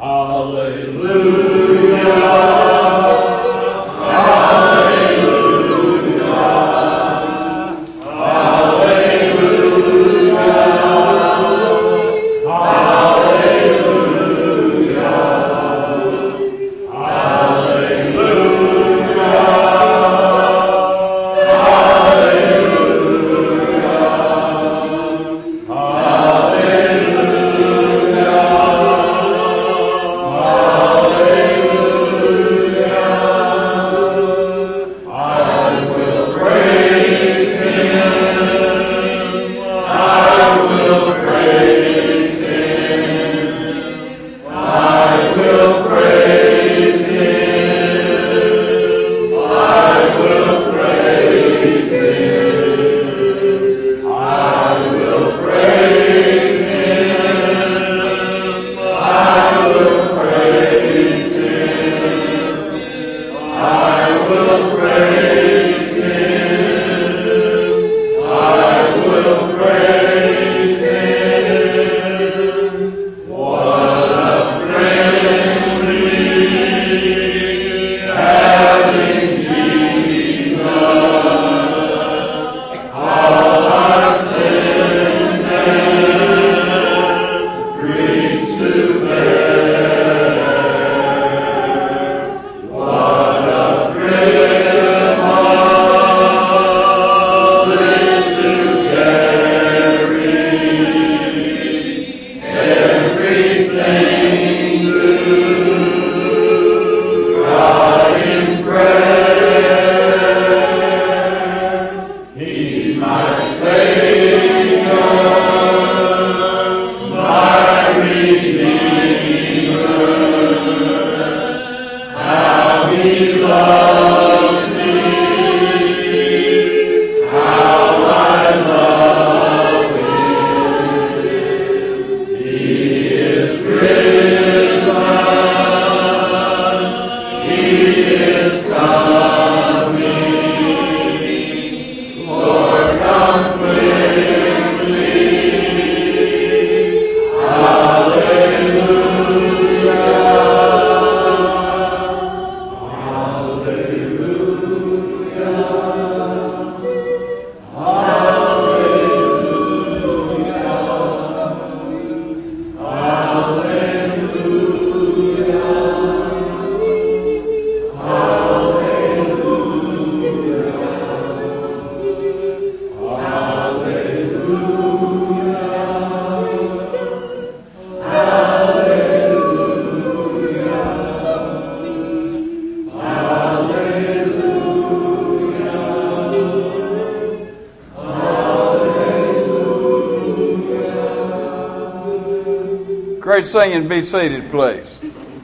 Great singing. Be seated, please.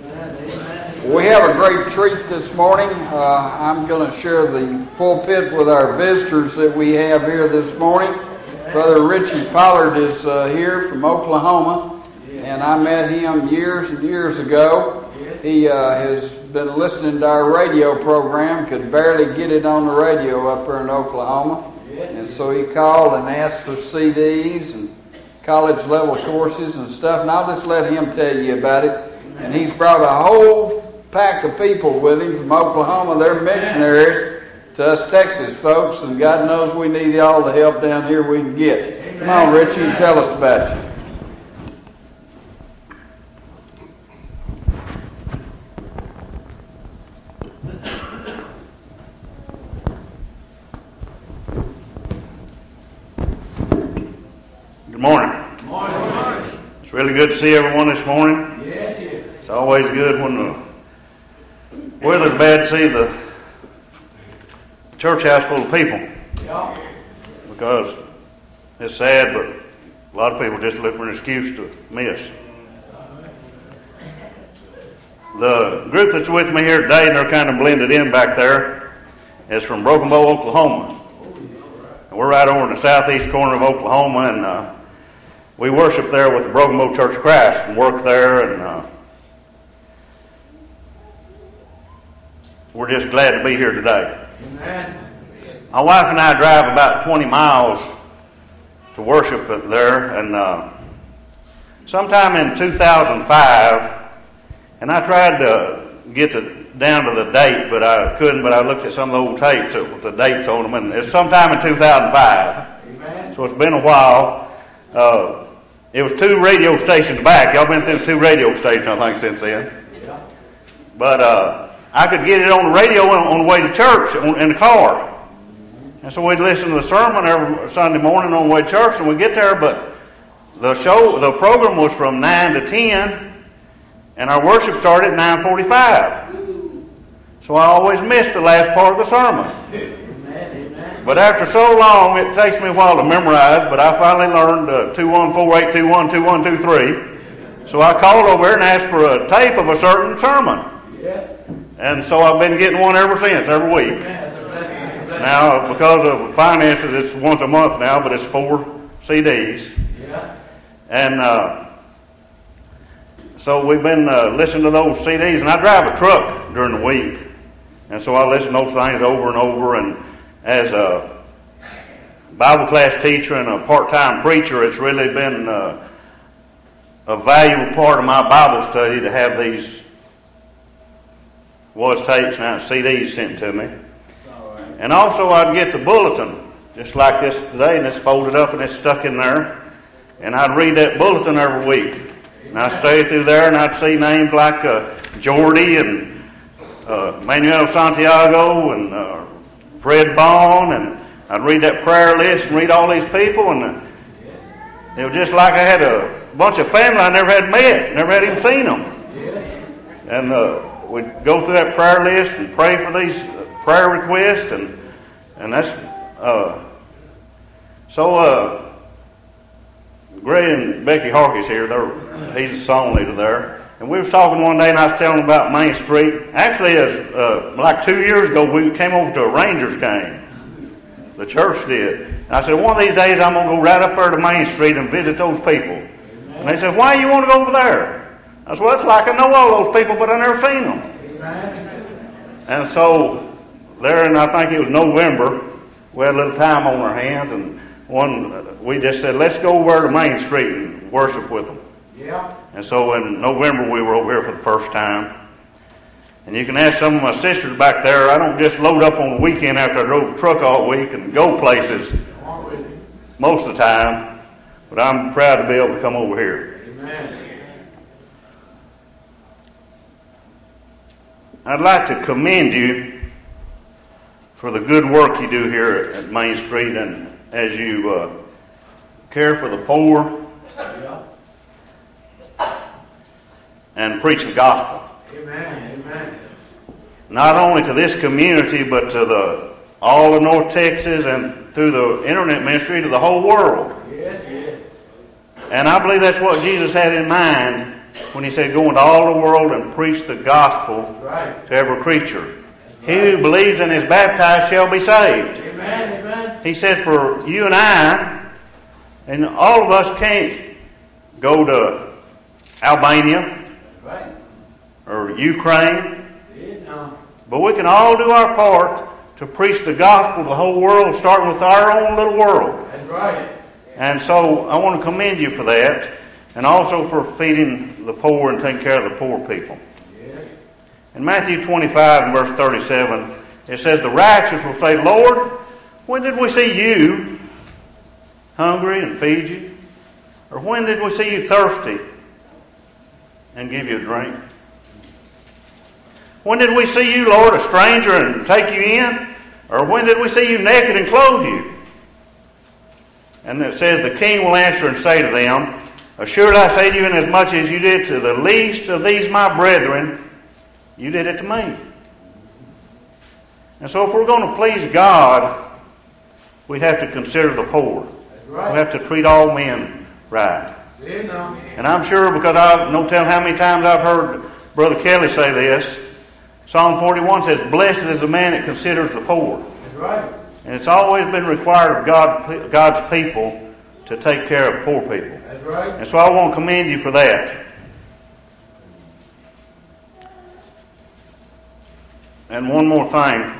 We have a great treat this morning. I'm going to share the pulpit with our visitors that we have here this morning. Brother Richie Pollard is here from Oklahoma, and I met him years and years ago. He has been listening to our radio program, could barely get it on the radio up here in Oklahoma. And so he called and asked for CDs and college level courses and stuff, and I'll just let him tell you about it. And he's brought a whole pack of people with him from Oklahoma. They're missionaries to us Texas folks, and God knows we need all the help down here we can get. Come on, Richie, and tell us about you. Good morning. Good morning. It's really good to see everyone this morning. Yes. It's always good when the weather's bad to see the church house full of people. Yeah. Because it's sad, but a lot of people just look for an excuse to miss. The group that's with me here today, and they're kind of blended in back there, is from Broken Bow, Oklahoma. And we're right over in the southeast corner of Oklahoma, and we worship there with the Broken Bow Church of Christ and work there, and we're just glad to be here today. Amen. My wife and I drive about 20 miles to worship there, and sometime in 2005, And I tried to get down to the date, but I couldn't. But I looked at some of the old tapes with the dates on them, and it's sometime in 2005. Amen. So it's been a while. It was 2 radio stations back. Y'all been through 2 radio stations, I think, since then. Yeah. But I could get it on the radio on the way to church in the car. And so we'd listen to the sermon every Sunday morning on the way to church, and we'd get there, but the program was from 9 to 10, and our worship started at 9:45. So I always missed the last part of the sermon. Amen. But after so long, it takes me a while to memorize, but I finally learned 214-821-2123. So I called over there and asked for a tape of a certain sermon. Yes. And so I've been getting one ever since, every week. That's a blessing. That's a blessing. Now, because of finances, it's once a month now, but it's 4 CDs. Yeah. And so we've been listening to those CDs, and I drive a truck during the week. And so I listen to those things over and over, and as a Bible class teacher and a part-time preacher, it's really been a valuable part of my Bible study to have these tapes, now CDs sent to me. And also I'd get the bulletin, just like this today, and it's folded up and it's stuck in there. And I'd read that bulletin every week. And I'd stay through there and I'd see names like Jordy and Manuel Santiago and Fred Vaughn, and I'd read that prayer list and read all these people, and it was just like I had a bunch of family I never had met, never had even seen them. And we'd go through that prayer list and pray for these prayer requests, and that's Gray and Becky Harkey's here. He's the song leader there. And we was talking one day, and I was telling him about Main Street. Actually, like 2 years ago, we came over to a Rangers game. The church did. And I said, one of these days, I'm going to go right up there to Main Street and visit those people. Amen. And they said, why do you want to go over there? I said, well, it's like I know all those people, but I never seen them. Amen. And so there, and I think it was November, we had a little time on our hands, and we just said, let's go over to Main Street and worship with them. Yeah. And so in November, we were over here for the first time. And you can ask some of my sisters back there, I don't just load up on the weekend after I drove the truck all week and go places most of the time, but I'm proud to be able to come over here. Amen. I'd like to commend you for the good work you do here at Main Street, and as you care for the poor and preach the gospel. Amen. Amen. Not only to this community, but to all of North Texas, and through the internet ministry to the whole world. Yes, yes. And I believe that's what Jesus had in mind when he said, go into all the world and preach the gospel to every creature. He who believes and is baptized shall be saved. Amen. Amen. He said for you and I, and all of us can't go to Albania or Ukraine, but we can all do our part to preach the gospel to the whole world, starting with our own little world. That's right. And so I want to commend you for that, and also for feeding the poor and taking care of the poor people. Yes. In Matthew 25 and verse 37, it says, the righteous will say, Lord, when did we see you hungry and feed you? Or when did we see you thirsty and give you a drink? When did we see you, Lord, a stranger, and take you in? Or when did we see you naked and clothe you? And it says, the king will answer and say to them, assuredly I say to you, inasmuch as you did to the least of these my brethren, you did it to me. And so if we're going to please God, we have to consider the poor. Right. We have to treat all men right. And I'm sure, because I no telling how many times I've heard Brother Kelly say this, Psalm 41 says, blessed is the man that considers the poor. That's right. And it's always been required of God's people to take care of poor people. That's right. And so I want to commend you for that. And one more thing.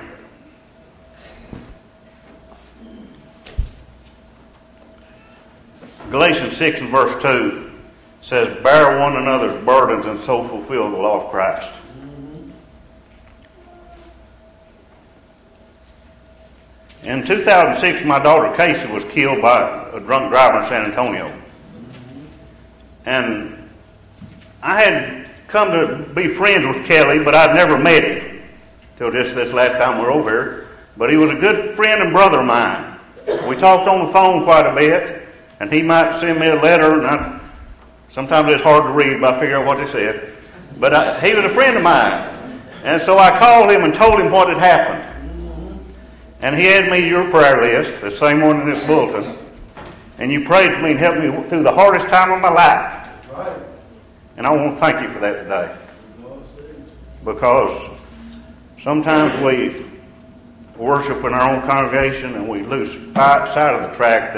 Galatians 6 and verse 2 says, bear one another's burdens and so fulfill the law of Christ. In 2006, my daughter Casey was killed by a drunk driver in San Antonio. And I had come to be friends with Kelly, but I'd never met him till just this last time we were over here. But he was a good friend and brother of mine. We talked on the phone quite a bit, and he might send me a letter, and sometimes it's hard to read, but I figure out what they said. But he was a friend of mine. And so I called him and told him what had happened. And he had me your prayer list, the same one in this bulletin. And you prayed for me and helped me through the hardest time of my life. Right. And I want to thank you for that today. Because sometimes we worship in our own congregation and we lose sight of the fact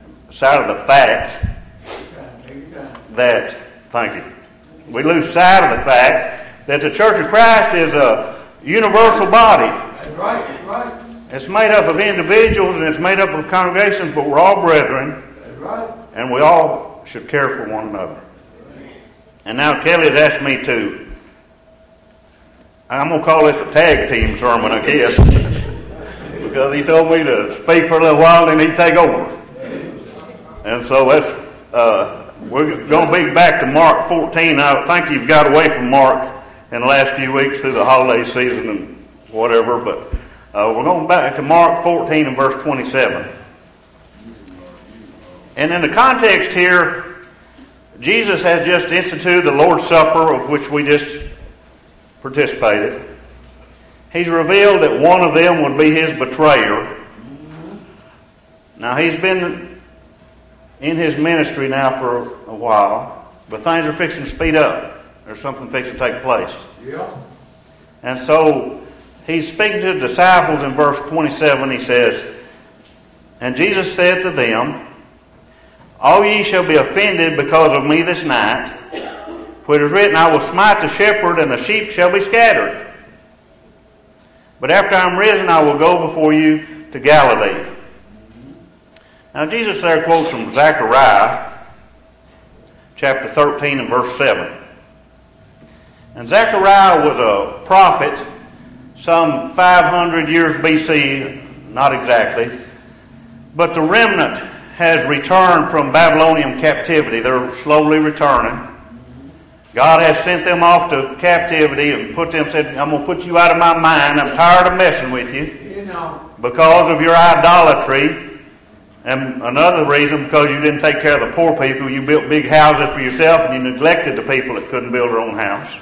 that, thank you, we lose sight of the fact that the Church of Christ is a universal body. That's right, that's right. It's made up of individuals and it's made up of congregations, but we're all brethren. That's right. And we all should care for one another. And now Kelly has asked me to, I'm going to call this a tag team sermon, I guess, because he told me to speak for a little while and then he'd take over. And so we're going to be back to Mark 14. I think you've got away from Mark in the last few weeks through the holiday season and whatever, but we're going back to Mark 14 and verse 27. And in the context here, Jesus has just instituted the Lord's Supper, of which we just participated. He's revealed that one of them would be his betrayer. Now, he's been in his ministry now for a while, but things are fixing to speed up. There's something fixing to take place. Yeah. And so he's speaking to the disciples in verse 27. He says, and Jesus said to them, all ye shall be offended because of me this night. For it is written, I will smite the shepherd, and the sheep shall be scattered. But after I am risen, I will go before you to Galilee. Now Jesus there quotes from Zechariah, chapter 13 and verse 7. And Zechariah was a prophet some 500 years BC, not exactly, but the remnant has returned from Babylonian captivity. They're slowly returning. God has sent them off to captivity and said, I'm going to put you out of my mind. I'm tired of messing with you because of your idolatry. And another reason, because you didn't take care of the poor people. You built big houses for yourself and you neglected the people that couldn't build their own house.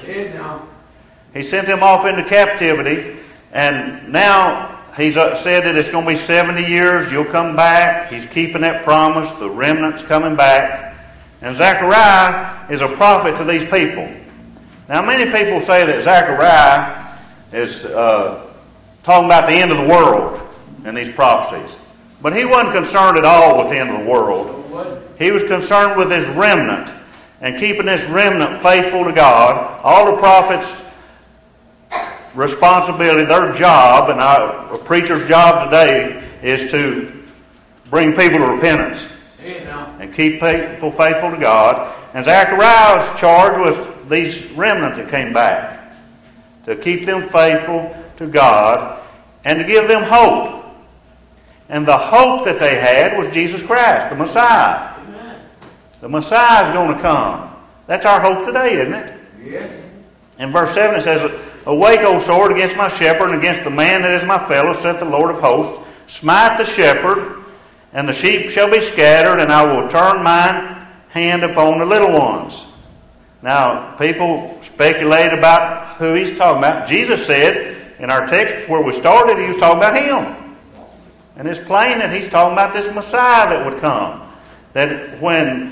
He sent them off into captivity, and now he's said that it's going to be 70 years. You'll come back. He's keeping that promise. The remnant's coming back. And Zechariah is a prophet to these people. Now, many people say that Zechariah is talking about the end of the world in these prophecies. But he wasn't concerned at all with the end of the world. He was concerned with his remnant and keeping this remnant faithful to God. All the prophets' responsibility, their job, and a preacher's job today is to bring people to repentance and keep people faithful to God. And Zechariah was charged with these remnants that came back to keep them faithful to God and to give them hope. And the hope that they had was Jesus Christ, the Messiah. Amen. The Messiah is going to come. That's our hope today, isn't it? Yes. In verse 7 it says, awake, O sword, against my shepherd, and against the man that is my fellow, saith the Lord of hosts. Smite the shepherd, and the sheep shall be scattered, and I will turn mine hand upon the little ones. Now, people speculate about who he's talking about. Jesus said, in our text where we started, he was talking about him. And it's plain that he's talking about this Messiah that would come. That when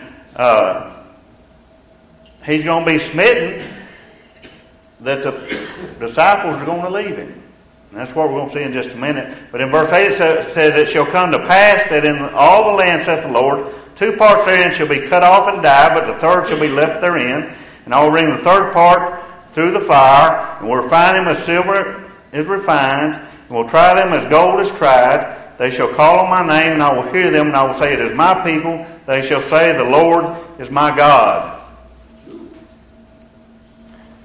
he's going to be smitten, that the disciples are going to leave him. And that's what we're going to see in just a minute. But in verse 8 it says, it shall come to pass that in all the land, saith the Lord, 2 parts therein shall be cut off and die, but the third shall be left therein. And I will bring the third part through the fire, and will refine them as silver is refined, and will try them as gold is tried. They shall call on my name, and I will hear them, and I will say, it is my people. They shall say, the Lord is my God.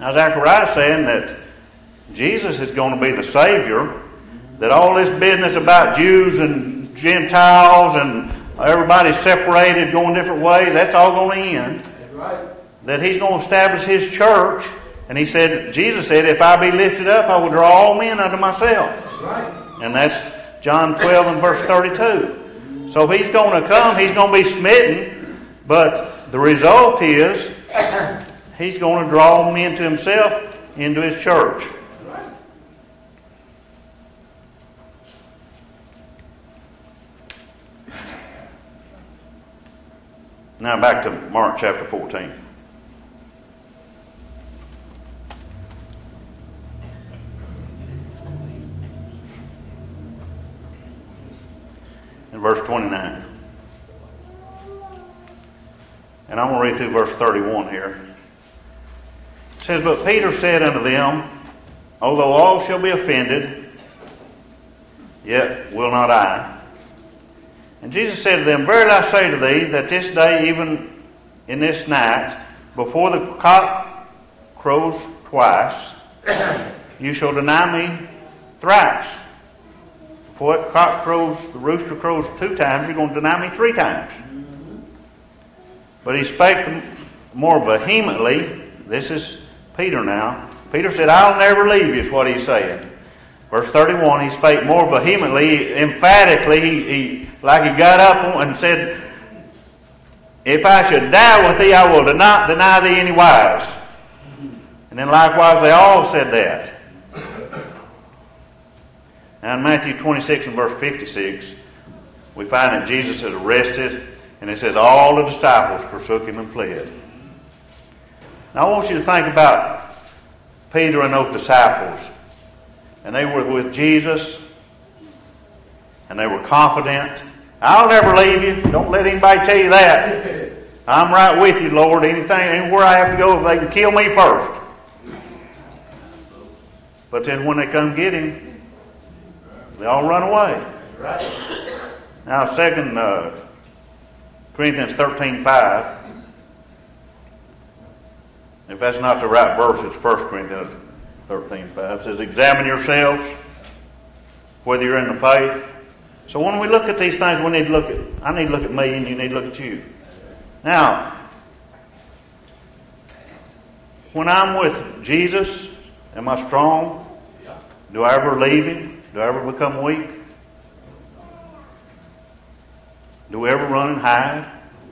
Now, Zechariah is saying that Jesus is going to be the Savior, that all this business about Jews and Gentiles and everybody separated, going different ways, that's all going to end. That's right. That He's going to establish His church. And Jesus said, if I be lifted up, I will draw all men unto myself. That's right. And that's John 12 and verse 32. So He's going to come, He's going to be smitten, but the result is He's going to draw men to Himself into His church. Now back to Mark chapter 14. In verse 29. And I'm going to read through verse 31 here. It says, But Peter said unto them, Although all shall be offended, yet will not I. And Jesus said to them, Verily I say to thee, that this day, even in this night, before the cock crows twice, you shall deny me thrice. Before the cock crows, the rooster crows 2 times, you're going to deny me 3 times. But he spake more vehemently. This is Peter now. Peter said, I'll never leave you, is what he's saying. Verse 31, he spake more vehemently, emphatically. He like he got up and said, If I should die with thee, I will not deny thee any wise. And then likewise they all said that. Now in Matthew 26 and verse 56, we find that Jesus is arrested, and it says, All the disciples forsook him and fled. Now I want you to think about Peter and those disciples. And they were with Jesus, and they were confident. I'll never leave you. Don't let anybody tell you that. I'm right with you, Lord. Anywhere I have to go, if they can kill me first. But then when they come get him, they all run away. Now 2 Corinthians 13:5. If that's not the right verse, it's 1 Corinthians 13:5. It says, Examine yourselves whether you're in the faith. So when we look at these things, I need to look at me, and you need to look at you. Now, when I'm with Jesus, am I strong? Do I ever leave him? Do I ever become weak? Do we ever run and hide?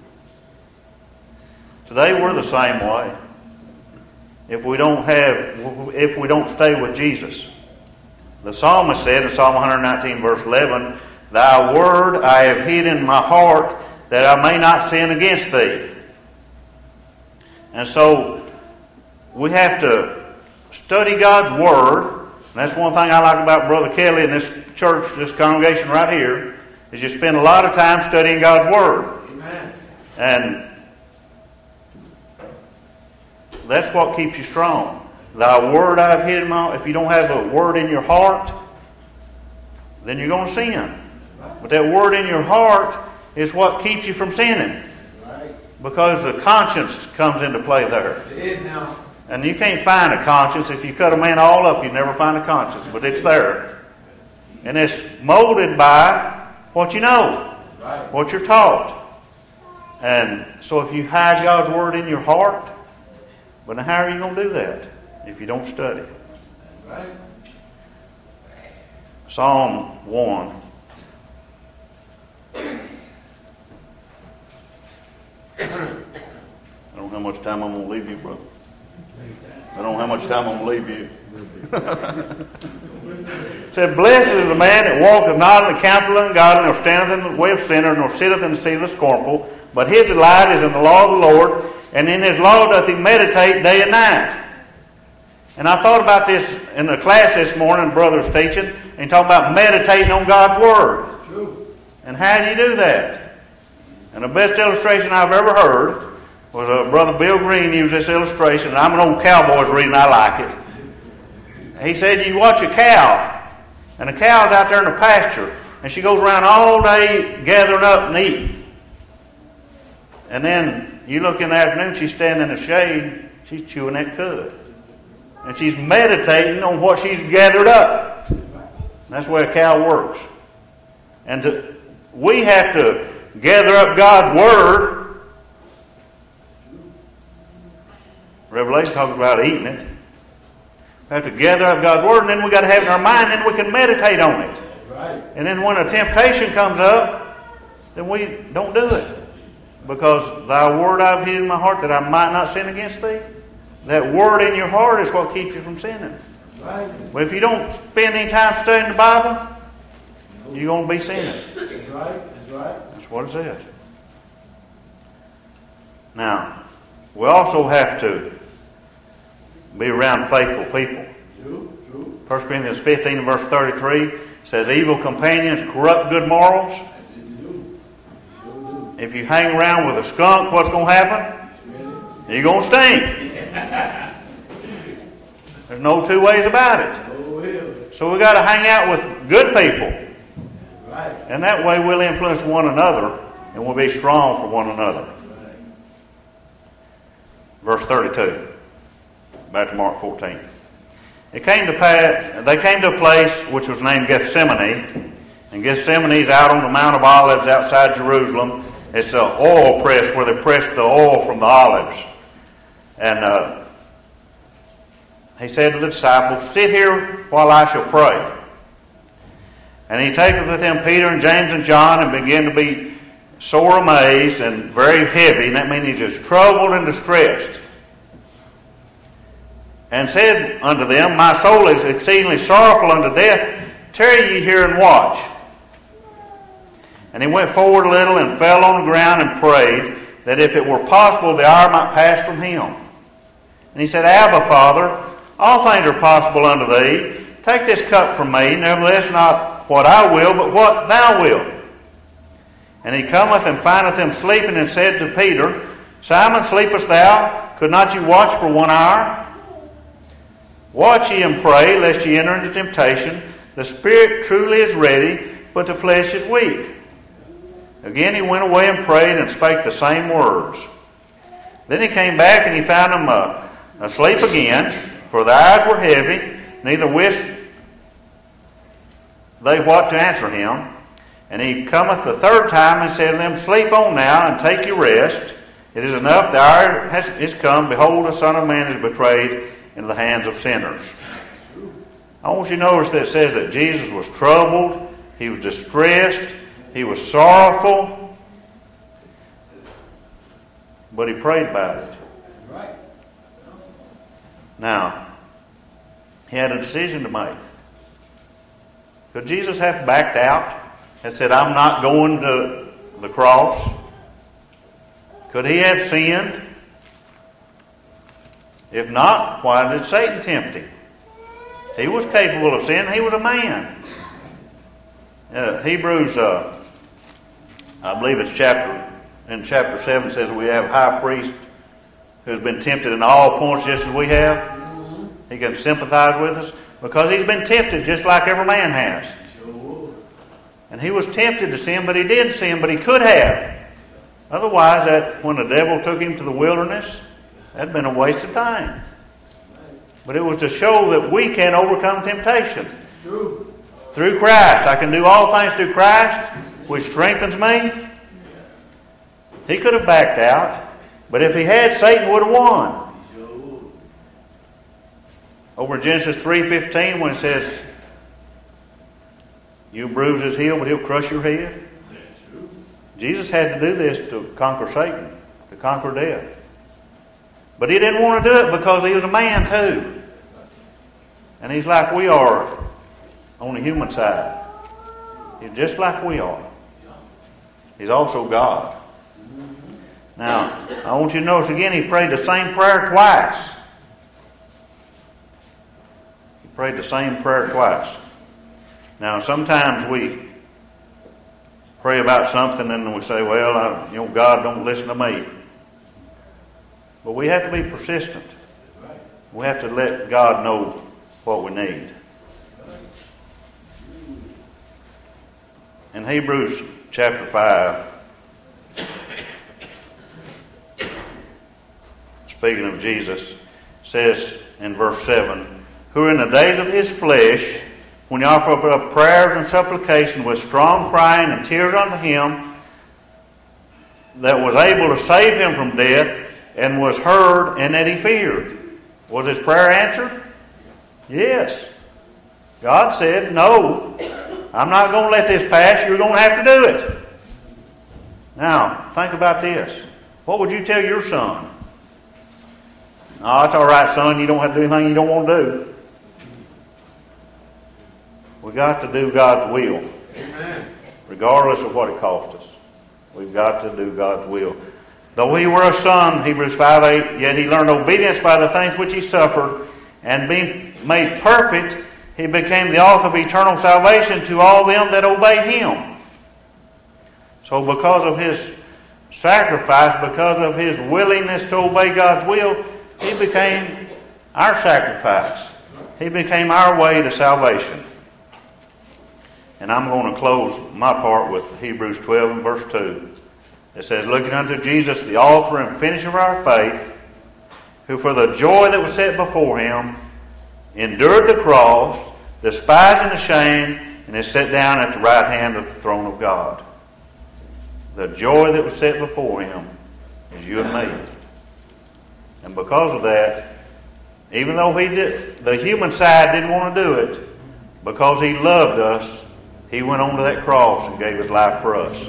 Today we're the same way. If we don't stay with Jesus. The psalmist said in Psalm 119 verse 11, Thy word I have hid in my heart, that I may not sin against thee. And so we have to study God's word. And that's one thing I like about Brother Kelly and this church, this congregation right here, is you spend a lot of time studying God's word. Amen. And that's what keeps you strong. Thy word I have hid in my heart. If you don't have a word in your heart, then you're going to sin. But that word in your heart is what keeps you from sinning. Right. Because the conscience comes into play there. That's it now. And you can't find a conscience. If you cut a man all up, you'd never find a conscience. But it's there. And it's molded by what you know. Right. What you're taught. And so if you hide God's word in your heart, but now how are you going to do that if you don't study? Right. Psalm 1. I don't know how much time I'm going to leave you, brother. I don't know how much time I'm going to leave you. It said, Blessed is the man that walketh not in the counsel of the ungodly, nor standeth in the way of sinners, nor sitteth in the seat of the scornful. But his delight is in the law of the Lord, and in his law doth he meditate day and night. And I thought about this in the class this morning, brother's teaching, and talking about meditating on God's word. True. And how do you do that? And the best illustration I've ever heard was Brother Bill Green used this illustration, and I'm an old Cowboys reading, I like it. He said you watch a cow, and the cow's out there in the pasture, and she goes around all day gathering up and eating. And then you look in the afternoon, she's standing in the shade, she's chewing that cud. and she's meditating on what she's gathered up. And that's the way a cow works. And we have to gather up God's Word. Revelation talks about eating it. We have to gather up God's Word, and then we got to have it in our mind, and we can meditate on it. Right. And then when a temptation comes up, then we don't do it. Because thy word I've hid in my heart that I might not sin against thee. That word in your heart is what keeps you from sinning. Right. But if you don't spend any time studying the Bible, you're going to be sinning. That's right. That's right. That's what it says. Now, we also have to be around faithful people. True. 1 Corinthians 15 and verse 33 says, evil companions corrupt good morals. If you hang around with a skunk, what's going to happen? You're going to stink. There's no two ways about it. So we got to hang out with good people. And that way we'll influence one another and we'll be strong for one another. Verse 32. Back to Mark 14. They came to a place which was named Gethsemane. And Gethsemane is out on the Mount of Olives outside Jerusalem. It's the oil press where they press the oil from the olives. And he said to the disciples, sit here while I shall pray. And he taketh with him Peter and James and John and began to be sore amazed and very heavy. And that means he's just troubled and distressed. And said unto them, my soul is exceedingly sorrowful unto death. Tarry ye here and watch. And he went forward a little and fell on the ground and prayed that if it were possible the hour might pass from him. And he said, Abba, Father, all things are possible unto thee. Take this cup from me, nevertheless not what I will, but what thou wilt. And he cometh and findeth them sleeping, and said to Peter, Simon, sleepest thou? Could not you watch for 1 hour? Watch ye and pray, lest ye enter into temptation. The spirit truly is ready, but the flesh is weak. Again he went away and prayed and spake the same words. Then he came back and he found them asleep again, for their eyes were heavy, neither wist they what to answer him. And he cometh the third time and said to them, Sleep on now and take your rest. It is enough, the hour is come. Behold, the Son of Man is betrayed into the hands of sinners. I want you to notice that it says that Jesus was troubled, he was distressed, he was sorrowful, but he prayed about it. Right. Now, he had a decision to make. Could Jesus have backed out and said, I'm not going to the cross? Could he have sinned? If not, why did Satan tempt him? He was capable of sin. He was a man. Hebrews, I believe it's chapter 7 says we have a high priest who's been tempted in all points just as we have. He can sympathize with us because he's been tempted just like every man has. And he was tempted to sin, but he didn't sin, but he could have. Otherwise, that when the devil took him to the wilderness, that'd been a waste of time. But it was to show that we can overcome temptation. True. Through Christ. I can do all things through Christ, which strengthens me. He could have backed out, but if he had, Satan would have won. Over in Genesis 3:15, when it says, you bruise his heel, but he'll crush your head. Jesus had to do this to conquer Satan, to conquer death. But he didn't want to do it because he was a man too. And he's like we are on the human side. He's just like we are. He's also God. Now, I want you to notice again, he prayed the same prayer twice. He prayed the same prayer twice. Now, sometimes we pray about something and we say, well, God don't listen to me. But we have to be persistent. We have to let God know what we need. In Hebrews chapter 5, speaking of Jesus, says, in verse 7, who in the days of his flesh, when he offered up prayers and supplication with strong crying and tears unto him, that was able to save him from death, and was heard, and that he feared. Was his prayer answered? Yes. God said, no, I'm not going to let this pass. You're going to have to do it. Now, think about this. What would you tell your son? Oh, it's all right, son. You don't have to do anything you don't want to do. We got to do God's will. Amen. Regardless of what it costs us. We've got to do God's will. Though he were a son, Hebrews 5:8, yet he learned obedience by the things which he suffered, and being made perfect, he became the author of eternal salvation to all them that obey him. So because of his sacrifice, because of his willingness to obey God's will, he became our sacrifice. He became our way to salvation. And I'm going to close my part with Hebrews 12 and verse 2. It says, looking unto Jesus, the author and finisher of our faith, who for the joy that was set before him endured the cross, despising the shame, and is set down at the right hand of the throne of God. The joy that was set before him is you and me. And because of that, even though the human side didn't want to do it, because he loved us, he went on to that cross and gave his life for us.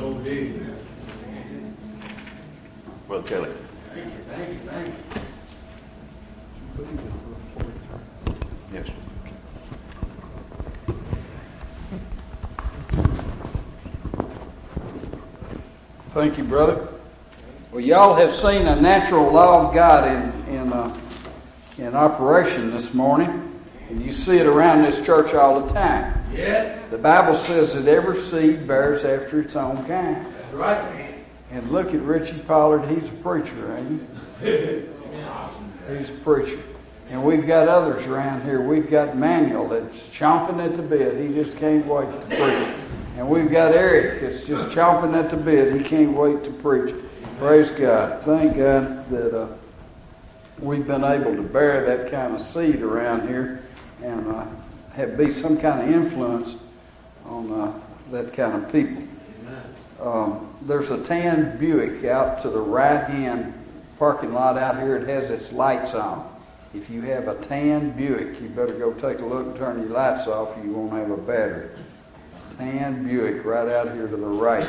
Brother Kelly. Thank you. Yes. Thank you, brother. Well, y'all have seen a natural law of God in operation this morning, and you see it around this church all the time. Yes. The Bible says that every seed bears after its own kind. That's right. And look at Richie Pollard. He's a preacher, ain't he? He's a preacher. And we've got others around here. We've got Manuel that's chomping at the bit. He just can't wait to preach. And we've got Eric that's just chomping at the bit. He can't wait to preach. Praise God. Thank God that we've been able to bear that kind of seed around here and be some kind of influence on that kind of people. There's a tan Buick out to the right-hand parking lot out here. It has its lights on. If you have a tan Buick, you better go take a look and turn your lights off or you won't have a battery. Tan Buick right out here to the right.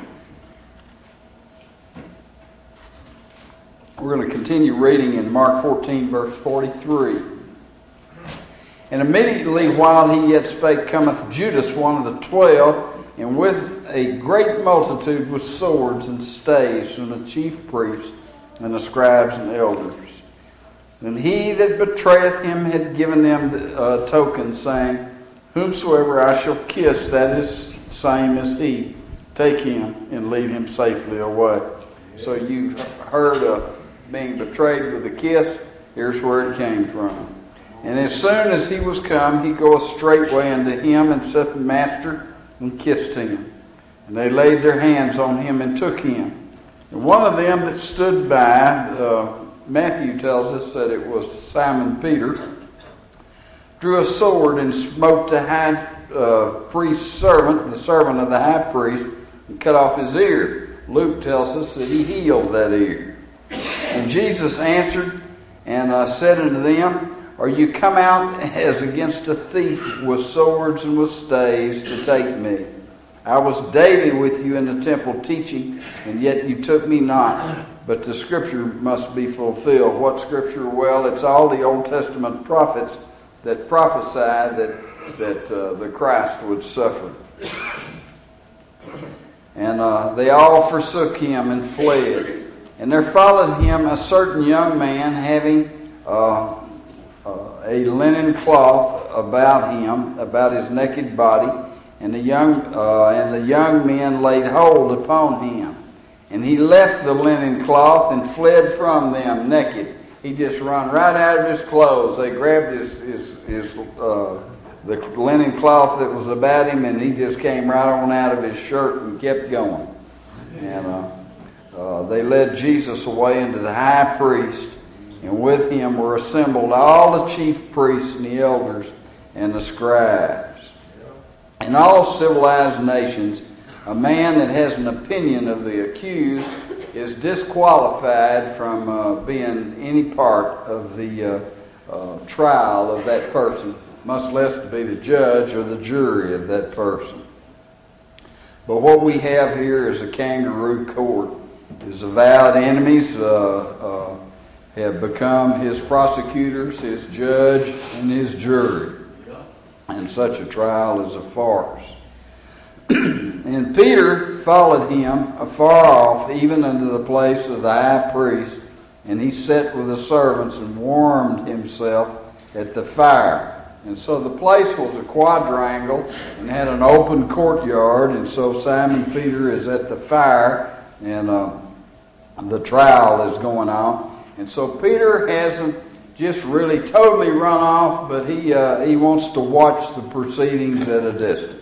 We're going to continue reading in Mark 14, verse 43. And immediately while he yet spake, cometh Judas, one of the 12, and with a great multitude with swords and staves from the chief priests and the scribes and elders. And he that betrayeth him had given them a token, saying, whomsoever I shall kiss, that is same as he. Take him and lead him safely away. So you've heard of being betrayed with a kiss. Here's where it came from. And as soon as he was come, he goeth straightway unto him and said, Master, and kissed him. And they laid their hands on him and took him. And one of them that stood by, Matthew tells us that it was Simon Peter, drew a sword and smote the high priest's servant, the servant of the high priest, and cut off his ear. Luke tells us that he healed that ear. And Jesus answered and said unto them, Are you come out as against a thief with swords and with staves to take me? I was daily with you in the temple teaching, and yet you took me not. But the scripture must be fulfilled. What scripture? Well, it's all the Old Testament prophets that prophesied that the Christ would suffer. And they all forsook him and fled. And there followed him a certain young man having a linen cloth about him, about his naked body, and the young men laid hold upon him. And he left the linen cloth and fled from them naked. He just run right out of his clothes. They grabbed the linen cloth that was about him, and he just came right on out of his shirt and kept going. And they led Jesus away into the high priest, And with him were assembled all the chief priests and the elders and the scribes. In all civilized nations, a man that has an opinion of the accused is disqualified from being any part of the trial of that person, much less to be the judge or the jury of that person. But what we have here is a kangaroo court. His avowed enemies have become his prosecutors, his judge, and his jury. And such a trial is a farce. And Peter followed him afar off, even unto the place of the high priest, and he sat with the servants and warmed himself at the fire. And so the place was a quadrangle and had an open courtyard, and so Simon Peter is at the fire, and the trial is going on. And so Peter hasn't just really totally run off, but he wants to watch the proceedings at a distance.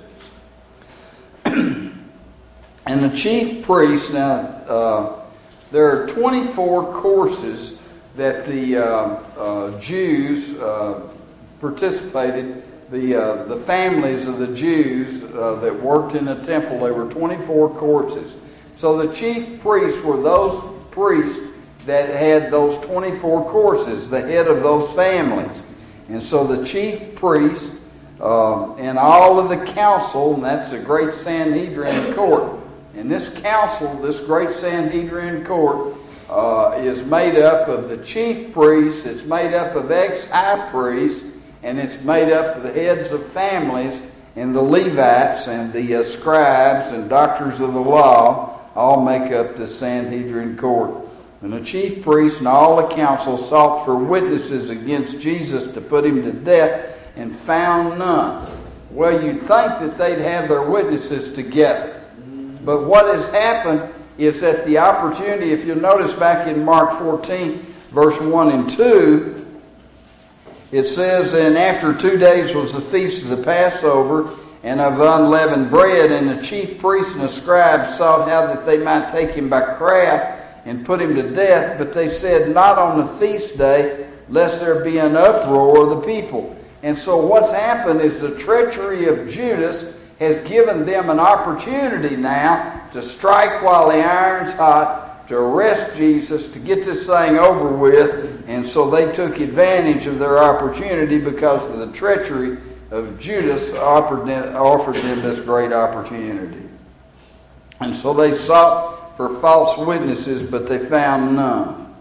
And the chief priest, now there are 24 courses that the Jews participated. The families of the Jews that worked in the temple, there were 24 courses. So the chief priests were those priests that had those 24 courses, the head of those families. And so the chief priest and all of the council, and that's the great Sanhedrin court. And this council, this great Sanhedrin court, is made up of the chief priests, it's made up of ex-high priests, and it's made up of the heads of families and the Levites and the scribes and doctors of the law, all make up the Sanhedrin court. And the chief priests and all the council sought for witnesses against Jesus to put him to death and found none. Well, you'd think that they'd have their witnesses together. But what has happened is that the opportunity, if you'll notice back in Mark 14, verse 1 and 2, it says, and after 2 days was the feast of the Passover and of unleavened bread, and the chief priests and the scribes sought how that they might take him by craft and put him to death, but they said, not on the feast day, lest there be an uproar of the people. And so what's happened is the treachery of Judas has given them an opportunity now to strike while the iron's hot, to arrest Jesus, to get this thing over with. And so they took advantage of their opportunity because of the treachery of Judas offered them this great opportunity. And so they sought for false witnesses, but they found none.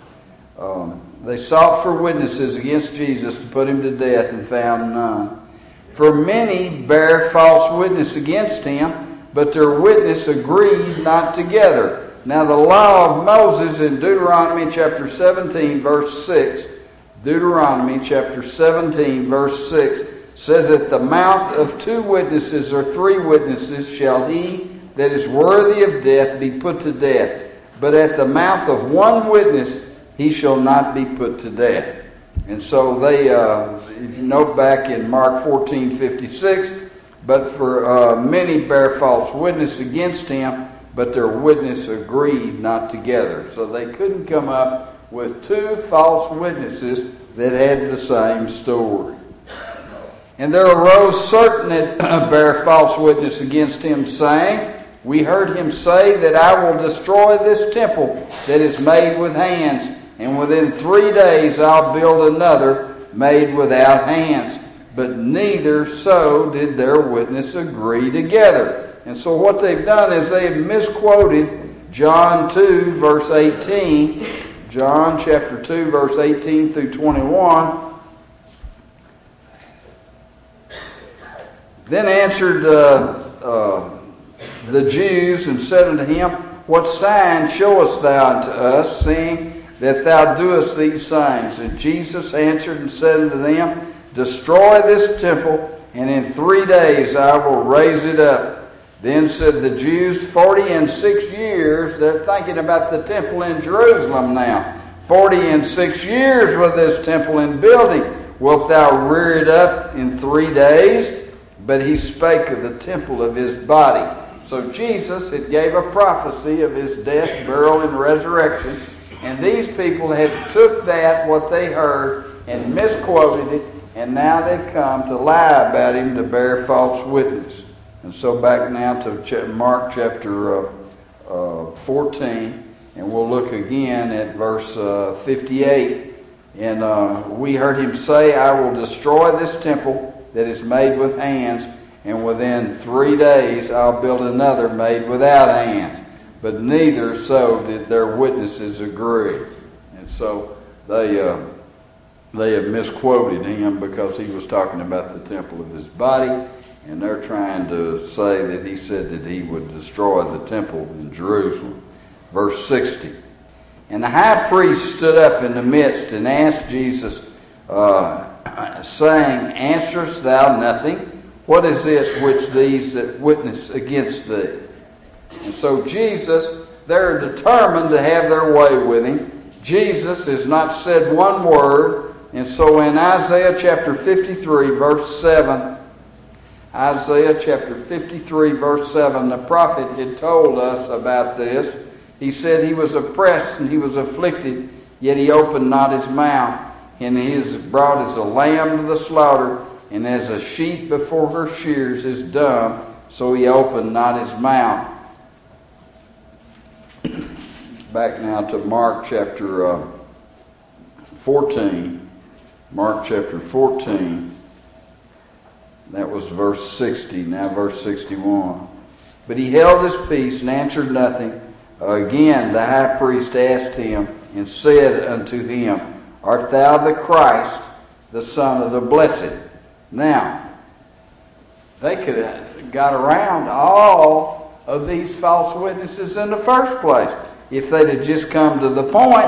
They sought for witnesses against Jesus to put him to death and found none. For many bare false witness against him, but their witness agreed not together. Now the law of Moses in Deuteronomy chapter 17 verse 6, Deuteronomy chapter 17 verse 6 says, at the mouth of 2 witnesses or 3 witnesses shall he that is worthy of death be put to death. But at the mouth of 1 witness he shall not be put to death. And so they, if you note back in Mark 14:56, but for many bear false witness against him, but their witness agreed not together. So they couldn't come up with 2 false witnesses that had the same story. And there arose certain that bare false witness against him, saying, we heard him say that I will destroy this temple that is made with hands, and within 3 days I'll build another made without hands. But neither so did their witness agree together. And so what they've done is they have misquoted John 2 verse 18. John chapter 2 verse 18 through 21. Then answered the Jews and said unto him, what sign showest thou unto us, seeing that thou doest these things? And Jesus answered and said unto them, destroy this temple, and in 3 days I will raise it up. Then said the Jews, 46 years, they're thinking about the temple in Jerusalem now. 46 years was this temple in building. Wilt thou rear it up in 3 days? But he spake of the temple of his body. So Jesus, it gave a prophecy of his death, burial, and resurrection. And these people had took that, what they heard, and misquoted it, and now they've come to lie about him to bear false witness. And so back now to Mark chapter 14, and we'll look again at verse 58. And we heard him say, I will destroy this temple that is made with hands, and within 3 days I'll build another made without hands. But neither so did their witnesses agree. And so they have misquoted him because he was talking about the temple of his body, and they're trying to say that he said that he would destroy the temple in Jerusalem. Verse 60. And the high priest stood up in the midst and asked Jesus, saying, Answerest thou nothing? What is it which these that witness against thee? And so Jesus, they're determined to have their way with him. Jesus has not said one word. And so in Isaiah chapter 53, verse 7, Isaiah chapter 53, verse 7, the prophet had told us about this. He said he was oppressed and he was afflicted, yet he opened not his mouth. And he is brought as a lamb to the slaughter, and as a sheep before her shears is dumb, so he opened not his mouth. Back now to Mark chapter 14. Mark chapter 14. That was verse 60. Now verse 61. But he held his peace and answered nothing. Again the high priest asked him and said unto him, Art thou the Christ, the Son of the Blessed? Now, they could have got around all of these false witnesses in the first place. If they'd have just come to the point,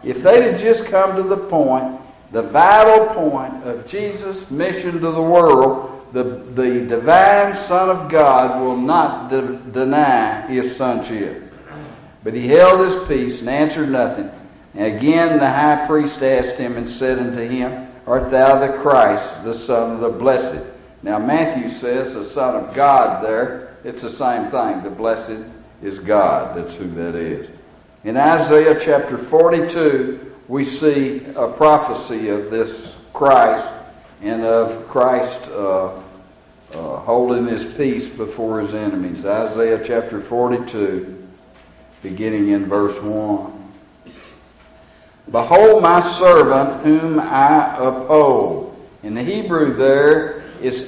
the vital point of Jesus' mission to the world, the divine Son of God will not deny his sonship. But he held his peace and answered nothing. And again the high priest asked him and said unto him, Art thou the Christ, the Son of the Blessed? Now Matthew says the Son of God there. It's the same thing. The blessed is God. That's who that is. In Isaiah chapter 42, we see a prophecy of this Christ and of Christ holding his peace before his enemies. Isaiah chapter 42, beginning in verse 1. Behold my servant whom I uphold. In the Hebrew there is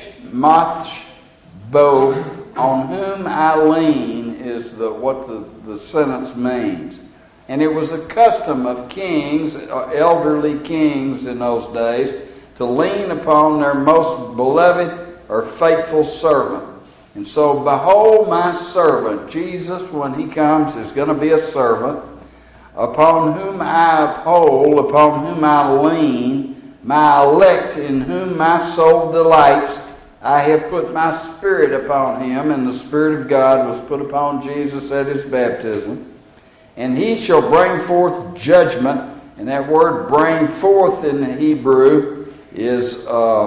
Ech-moth-bo, on whom I lean, is what the sentence means. And it was a custom of kings, elderly kings in those days, to lean upon their most beloved or faithful servant. And so, behold my servant. Jesus, when he comes, is going to be a servant, upon whom I uphold, upon whom I lean, my elect, in whom my soul delights. I have put my spirit upon him, and the Spirit of God was put upon Jesus at his baptism. And he shall bring forth judgment. And that word bring forth in the Hebrew is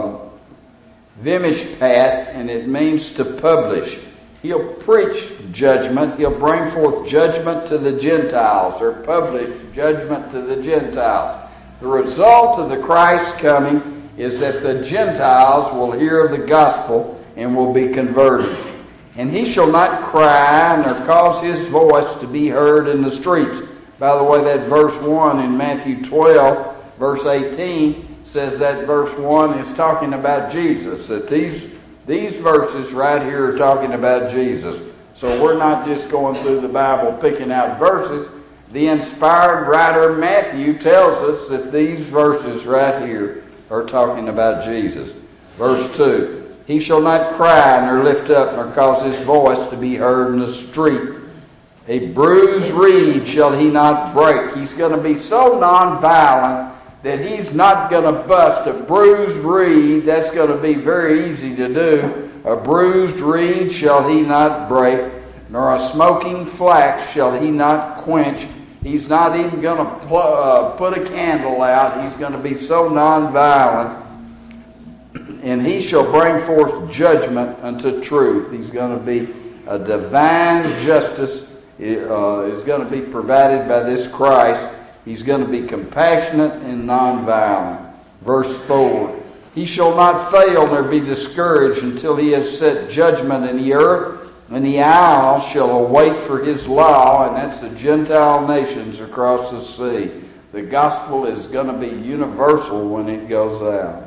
vimishpat, and it means to publish. He'll preach judgment. He'll bring forth judgment to the Gentiles, or publish judgment to the Gentiles. The result of the Christ coming is that the Gentiles will hear of the gospel and will be converted. And he shall not cry, nor cause his voice to be heard in the streets. By the way, that verse 1 in Matthew 12, verse 18, says that verse 1 is talking about Jesus. That these verses right here are talking about Jesus. So we're not just going through the Bible picking out verses. The inspired writer Matthew tells us that these verses right here are talking about Jesus. Verse 2, he shall not cry nor lift up nor cause his voice to be heard in the street. A bruised reed shall he not break. He's going to be so nonviolent that he's not going to bust a bruised reed. That's going to be very easy to do. A bruised reed shall he not break, nor a smoking flax shall he not quench. He's not even going to put a candle out. He's going to be so nonviolent. And he shall bring forth judgment unto truth. He's going to be a divine justice is going to be provided by this Christ. He's going to be compassionate and nonviolent. Verse 4, he shall not fail nor be discouraged until he has set judgment in the earth, and the isles shall await for his law, and that's the Gentile nations across the sea. The gospel is going to be universal when it goes out.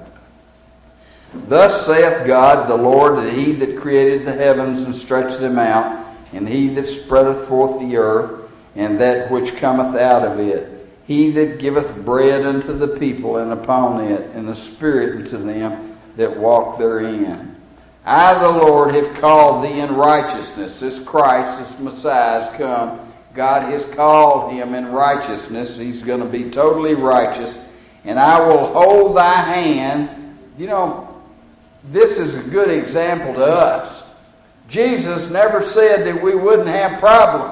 Thus saith God the Lord, that he that created the heavens and stretched them out, and he that spreadeth forth the earth, and that which cometh out of it, he that giveth bread unto the people and upon it, and the Spirit unto them that walk therein. I, the Lord, have called thee in righteousness. This Christ, this Messiah has come. God has called him in righteousness. He's going to be totally righteous. And I will hold thy hand. You know, this is a good example to us. Jesus never said that we wouldn't have problems.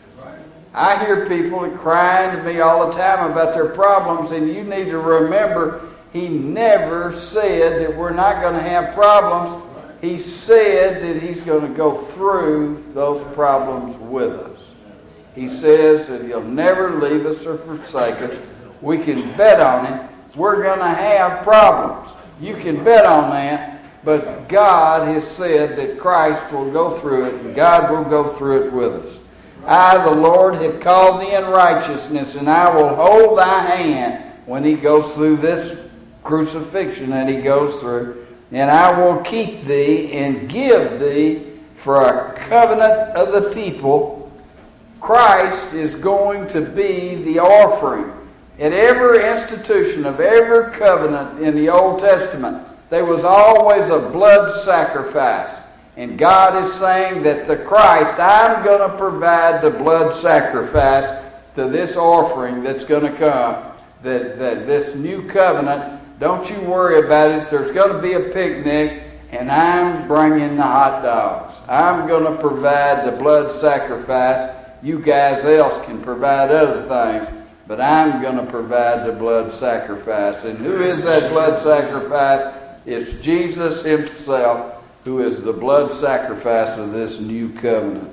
I hear people crying to me all the time about their problems, and you need to remember, he never said that we're not going to have problems. He said that he's going to go through those problems with us. He says that he'll never leave us or forsake us. We can bet on it. We're going to have problems. You can bet on that. But God has said that Christ will go through it, and God will go through it with us. I, the Lord, have called thee in righteousness, and I will hold thy hand when he goes through this crucifixion that he goes through. And I will keep thee and give thee for a covenant of the people. Christ is going to be the offering. At every institution of every covenant in the Old Testament, there was always a blood sacrifice. And God is saying that the Christ, I'm going to provide the blood sacrifice to this offering that's going to come. That this new covenant, don't you worry about it. There's going to be a picnic, and I'm bringing the hot dogs. I'm going to provide the blood sacrifice. You guys else can provide other things, but I'm going to provide the blood sacrifice. And who is that blood sacrifice? It's Jesus himself, who is the blood sacrifice of this new covenant.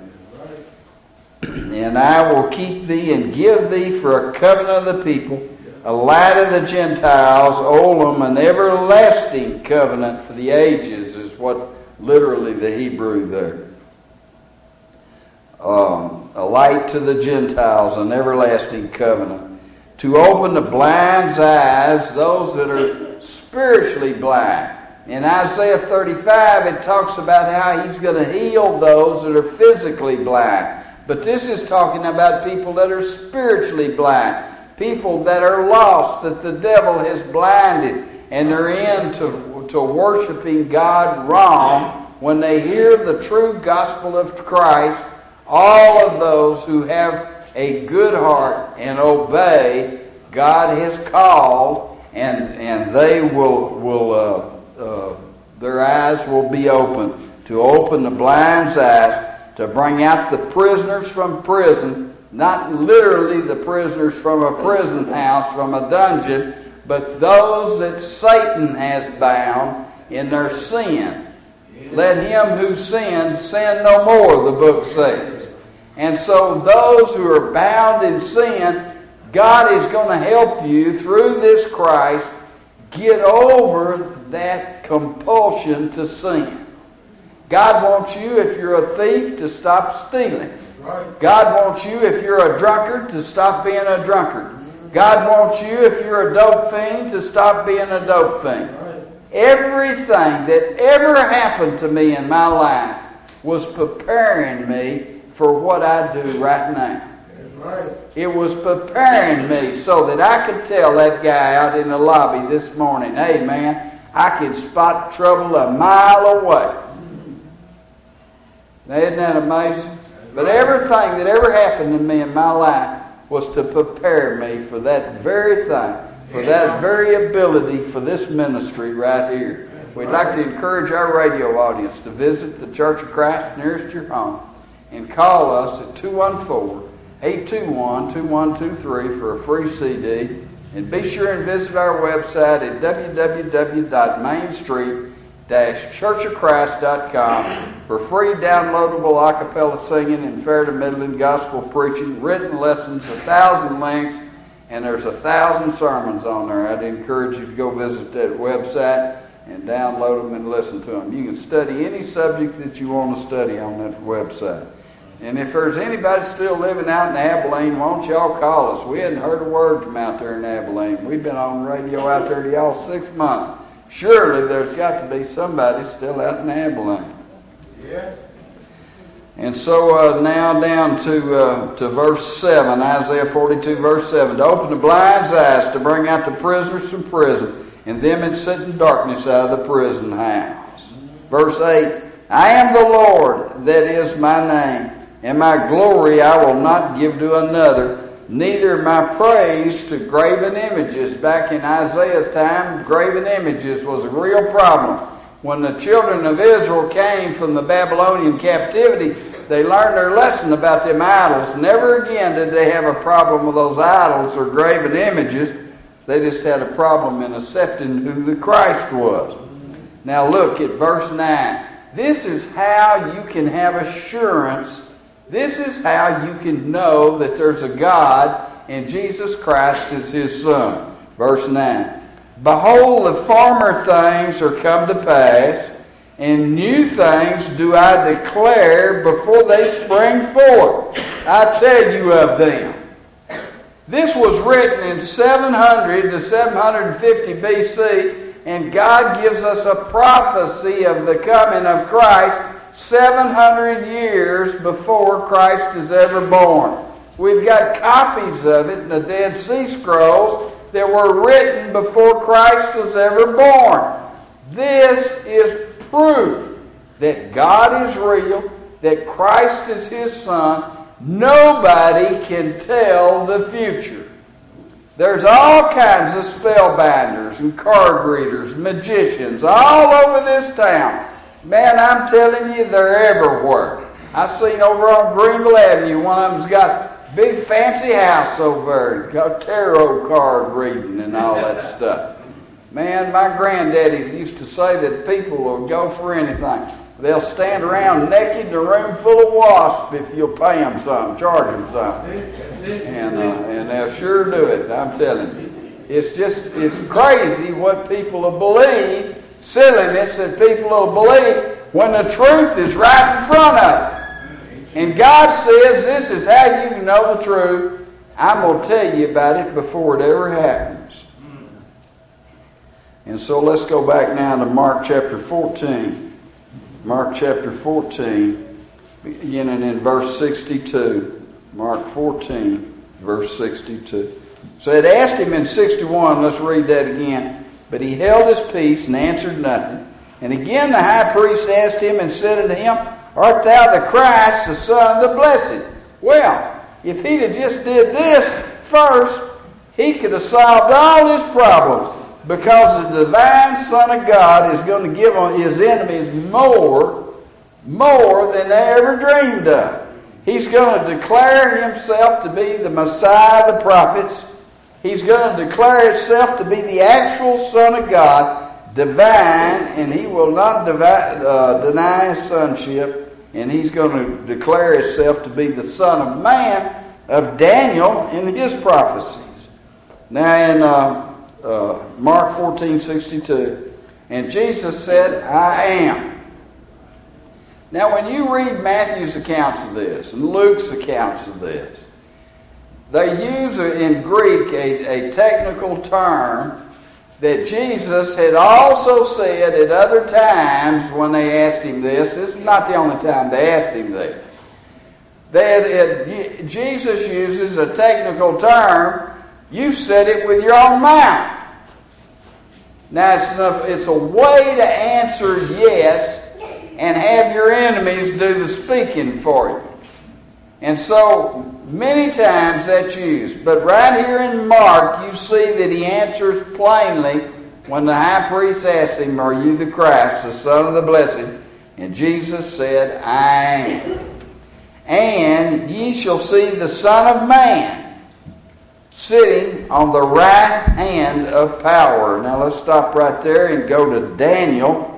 And I will keep thee and give thee for a covenant of the people, a light of the Gentiles, Olam, an everlasting covenant for the ages, is what literally the Hebrew there. A light to the Gentiles, an everlasting covenant. To open the blind's eyes, those that are spiritually blind. In Isaiah 35, it talks about how he's going to heal those that are physically blind. But this is talking about people that are spiritually blind. People that are lost, that the devil has blinded, and they're into worshiping God wrong. When they hear the true gospel of Christ, all of those who have a good heart and obey, God has called, and they will their eyes will be open, to open the blind's eyes, to bring out the prisoners from prison, not literally the prisoners from a prison house, from a dungeon, but those that Satan has bound in their sin. Let him who sins sin no more, the book says. And so those who are bound in sin, God is going to help you through this Christ get over that compulsion to sin. God wants you, if you're a thief, to stop stealing. God wants you, if you're a drunkard, to stop being a drunkard. God wants you, if you're a dope fiend, to stop being a dope fiend. Everything that ever happened to me in my life was preparing me for what I do right now. It was preparing me so that I could tell that guy out in the lobby this morning, hey man, I can spot trouble a mile away. Now, isn't that amazing? But everything that ever happened to me in my life was to prepare me for that very thing, for that very ability for this ministry right here. We'd like to encourage our radio audience to visit the Church of Christ nearest your home and call us at 214-821-2123 for a free CD. And be sure and visit our website at www.mainstreet www.churchofchrist.com for free downloadable a cappella singing and fair to middling gospel preaching, written lessons, 1,000 links, and there's 1,000 sermons on there. I'd encourage you to go visit that website and download them and listen to them. You can study any subject that you want to study on that website. And if there's anybody still living out in Abilene, why don't y'all call us? We hadn't heard a word from out there in Abilene. We've been on radio out there to y'all 6 months. Surely there's got to be somebody still out in Abilene. Yes. And so now down to verse 7, Isaiah 42, verse 7. To open the blind's eyes, to bring out the prisoners from prison, and them that sit in darkness out of the prison house. Verse 8, I am the Lord, that is my name, and my glory I will not give to another, neither my praise to graven images. Back in Isaiah's time, graven images was a real problem. When the children of Israel came from the Babylonian captivity, they learned their lesson about them idols. Never again did they have a problem with those idols or graven images. They just had a problem in accepting who the Christ was. Now look at verse 9. This is how you can have assurance. This is how you can know that there's a God and Jesus Christ is His Son. Verse 9. Behold, the former things are come to pass, and new things do I declare before they spring forth. I tell you of them. This was written in 700 to 750 BC, and God gives us a prophecy of the coming of Christ 700 years before Christ is ever born. We've got copies of it in the Dead Sea Scrolls that were written before Christ was ever born. This is proof that God is real, that Christ is His Son. Nobody can tell the future. There's all kinds of spellbinders and card readers, magicians, all over this town. Man, I'm telling you, they're everywhere. I seen over on Greenville Avenue, one of them's got a big fancy house over there, got tarot card reading and all that stuff. Man, my granddaddy used to say that people will go for anything. They'll stand around naked in a room full of wasps if you'll pay them something, charge them something. And they'll sure do it, I'm telling you. It's crazy what people will believe, silliness that people will believe when the truth is right in front of them. And God says, this is how you can know the truth. I'm going to tell you about it before it ever happens. And so let's go back now to Mark chapter 14. Mark chapter 14, beginning in verse 62. Mark 14, verse 62. So it asked him in 61, let's read that again. But he held his peace and answered nothing. And again the high priest asked him and said unto him, Art thou the Christ, the Son of the Blessed? Well, if he'd have just did this first, he could have solved all his problems. Because the divine Son of God is going to give on His enemies more than they ever dreamed of. He's going to declare Himself to be the Messiah of the prophets. He's going to declare Himself to be the actual Son of God, divine, and He will not deny His sonship. And He's going to declare Himself to be the Son of Man of Daniel in his prophecies. Now in Mark 14:62, and Jesus said, I am. Now when you read Matthew's accounts of this and Luke's accounts of this, they use in Greek a technical term that Jesus had also said at other times when they asked Him this. This is not the only time they asked Him this. Jesus uses a technical term. You said it with your own mouth. Now, it's a way to answer yes and have your enemies do the speaking for you. And so, many times that's used. But right here in Mark, you see that he answers plainly when the high priest asked him, Are you the Christ, the Son of the Blessed? And Jesus said, I am. And ye shall see the Son of Man sitting on the right hand of power. Now let's stop right there and go to Daniel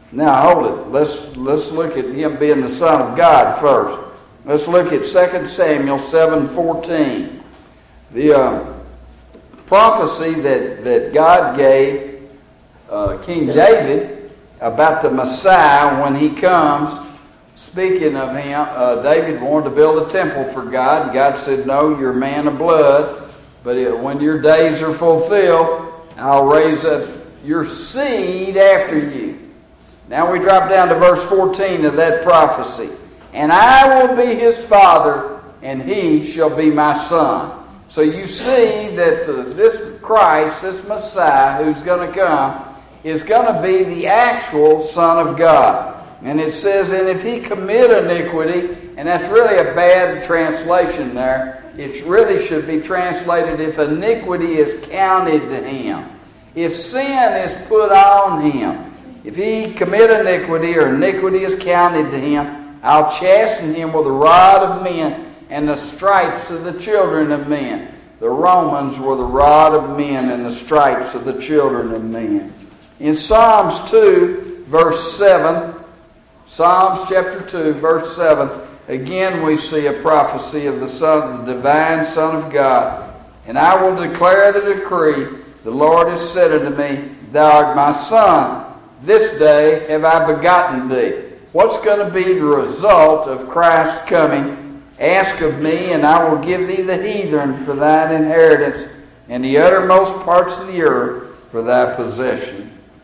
Now hold it. Let's look at him being the Son of God first. Let's look at 2 Samuel 7:14. The prophecy that God gave King David about the Messiah when he comes. Speaking of him, David wanted to build a temple for God. God said, no, you're a man of blood. But when your days are fulfilled, I'll raise up your seed after you. Now we drop down to verse 14 of that prophecy. And I will be his father, and he shall be my son. So you see that this Christ, this Messiah who's going to come, is going to be the actual Son of God. And it says, and if he commit iniquity, and that's really a bad translation there. It really should be translated, if iniquity is counted to him. If sin is put on him. If he commit iniquity, or iniquity is counted to him, I'll chasten him with the rod of men and the stripes of the children of men. The Romans were the rod of men and the stripes of the children of men. In Psalms 2, verse 7, Psalms chapter 2, verse 7, again we see a prophecy of the Son, the divine Son of God. And I will declare the decree, the Lord has said unto me, Thou art my Son, this day have I begotten thee. What's going to be the result of Christ coming? Ask of me, and I will give thee the heathen for thine inheritance, and the uttermost parts of the earth for thy possession.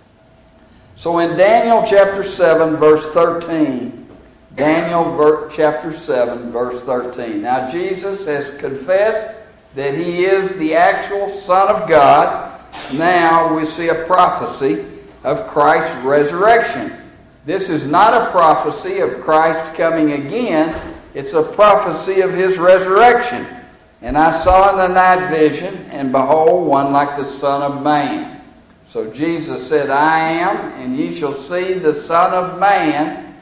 So in Daniel chapter 7, verse 13, Daniel chapter 7, verse 13. Now Jesus has confessed that he is the actual Son of God. Now we see a prophecy of Christ's resurrection. This is not a prophecy of Christ coming again. It's a prophecy of his resurrection. And I saw in the night vision, and behold, one like the Son of Man. So Jesus said, I am, and ye shall see the Son of Man.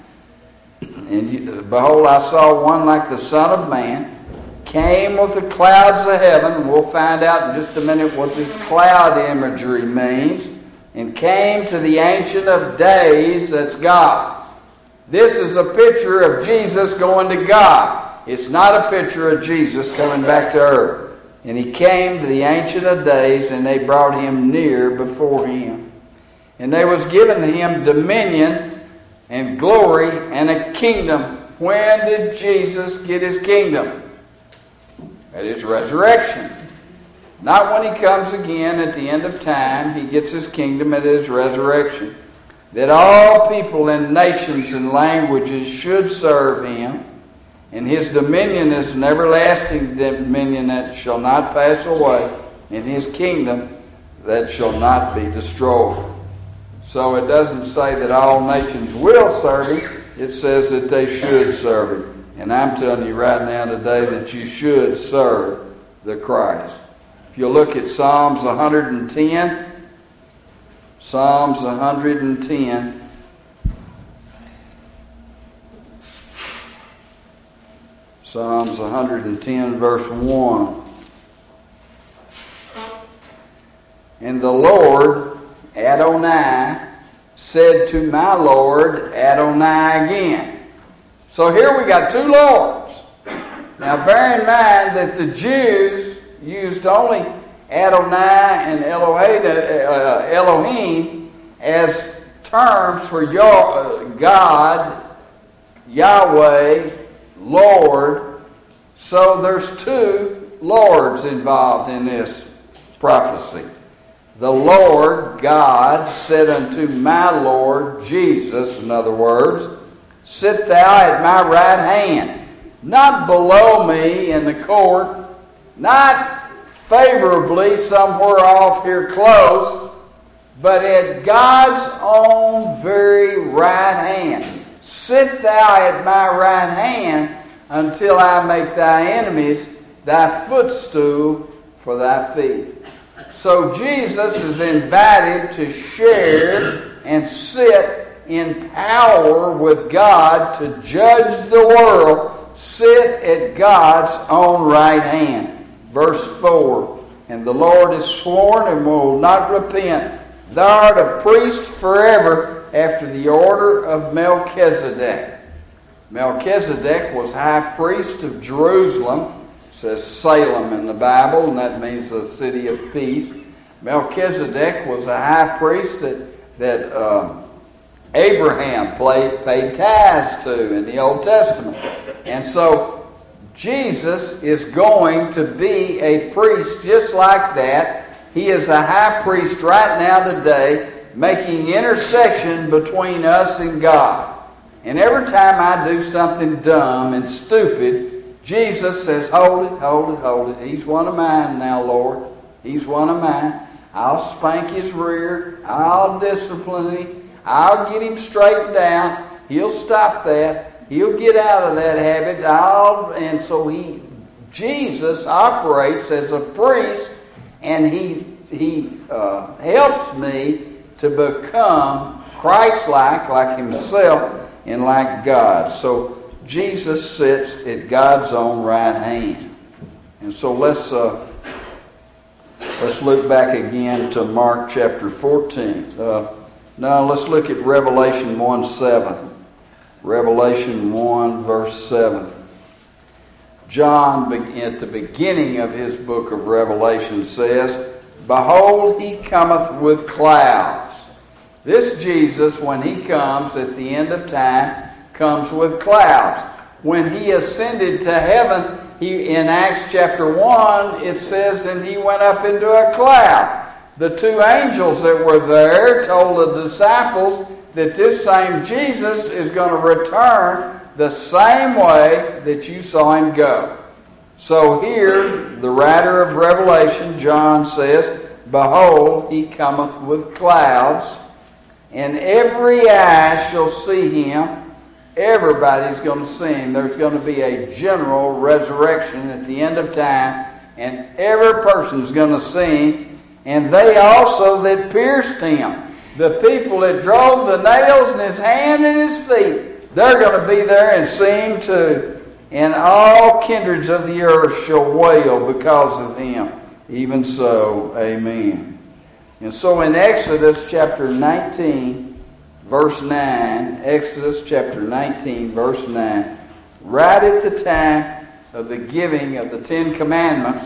And behold, I saw one like the Son of Man, came with the clouds of heaven. We'll find out in just a minute what this cloud imagery means. And came to the Ancient of Days, that's God. This is a picture of Jesus going to God. It's not a picture of Jesus coming back to earth. And he came to the Ancient of Days, and they brought him near before him. And there was given to him dominion and glory and a kingdom. When did Jesus get his kingdom? At his resurrection. Not when he comes again at the end of time. He gets his kingdom at his resurrection. That all people and nations and languages should serve him. And his dominion is an everlasting dominion that shall not pass away. And his kingdom that shall not be destroyed. So it doesn't say that all nations will serve him. It says that they should serve him. And I'm telling you right now today that you should serve the Christ. If you look at Psalms 110, Psalms 110, Psalms 110, verse 1. And the Lord, Adonai, said to my Lord, Adonai again. So here we got two Lords. Now bear in mind that the Jews used only Adonai and Elohim as terms for God, Yahweh, Lord. So there's two Lords involved in this prophecy. The Lord God said unto my Lord Jesus, in other words, sit thou at my right hand, not below me in the court, not favorably somewhere off here close, but at God's own very right hand. Sit thou at my right hand until I make thy enemies thy footstool for thy feet. So Jesus is invited to share and sit in power with God to judge the world. Sit at God's own right hand. Verse 4, and the Lord is sworn and will not repent. Thou art a priest forever after the order of Melchizedek. Melchizedek was high priest of Jerusalem. It says Salem in the Bible, and that means the city of peace. Melchizedek was a high priest that Abraham paid tithes to in the Old Testament. And so Jesus is going to be a priest just like that. He is a high priest right now today, making intercession between us and God. And every time I do something dumb and stupid, Jesus says, hold it, hold it, hold it. He's one of mine now, Lord. He's one of mine. I'll spank his rear. I'll discipline him. I'll get him straightened down. He'll stop that. He'll get out of that habit. And so Jesus operates as a priest, and he helps me to become Christ-like, like himself, and like God. So Jesus sits at God's own right hand. And so let's look back again to Mark chapter 14. Now let's look at Revelation 1:7. Revelation 1 verse 7. John, at the beginning of his book of Revelation, says, "Behold, he cometh with clouds." This Jesus, when he comes at the end of time, comes with clouds. When he ascended to heaven, in Acts chapter 1, it says, and he went up into a cloud. The two angels that were there told the disciples that this same Jesus is going to return the same way that you saw him go. So here, the writer of Revelation, John, says, "Behold, he cometh with clouds, and every eye shall see him." Everybody's going to see him. There's going to be a general resurrection at the end of time, and every person's going to see him. And they also that pierced him, the people that drove the nails in his hand and his feet, they're going to be there and see him too. And all kindreds of the earth shall wail because of him. Even so, amen. And so in Exodus chapter 19, verse 9, Exodus chapter 19, verse 9, right at the time of the giving of the Ten Commandments,